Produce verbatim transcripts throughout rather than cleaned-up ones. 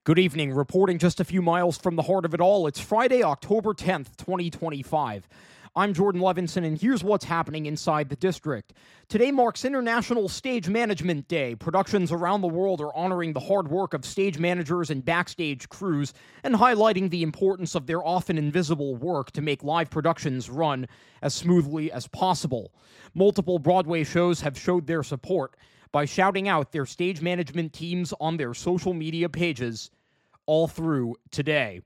Good evening. Reporting just a few miles from the heart of it all, it's Friday, October tenth, twenty twenty-five. I'm Jordan Levinson, and here's what's happening inside the district. Today marks International Stage Management Day. Productions around the world are honoring the hard work of stage managers and backstage crews and highlighting the importance of their often invisible work to make live productions run as smoothly as possible. Multiple Broadway shows have showed their support by shouting out their stage management teams on their social media pages all through today.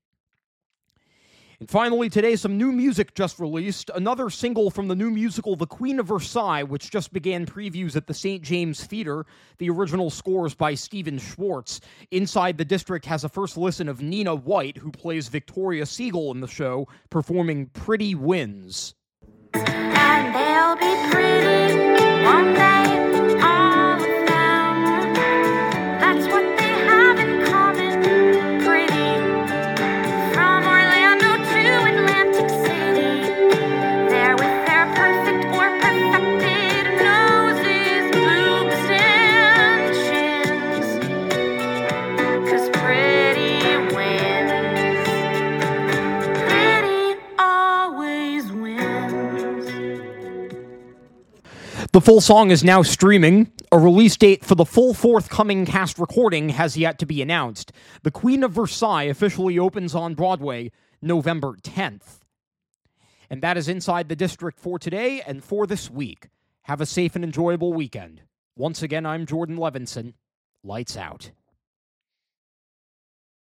And finally, today, some new music just released. Another single from the new musical The Queen of Versailles, which just began previews at the Saint James Theater. The original scores by Stephen Schwartz. Inside the District has a first listen of Nina White, who plays Victoria Siegel in the show, performing Pretty Winds. And they'll be pretty one day, all of them. That's what they have in common, pretty. From Orlando to Atlantic City, they're with their perfect or perfected noses, boobs, and chins. 'Cause pretty wins. Pretty always wins. The full song is now streaming. A release date for the full forthcoming cast recording has yet to be announced. The Queen of Versailles officially opens on Broadway November tenth. And that is Inside the District for today and for this week. Have a safe and enjoyable weekend. Once again, I'm Jordan Levinson. Lights out.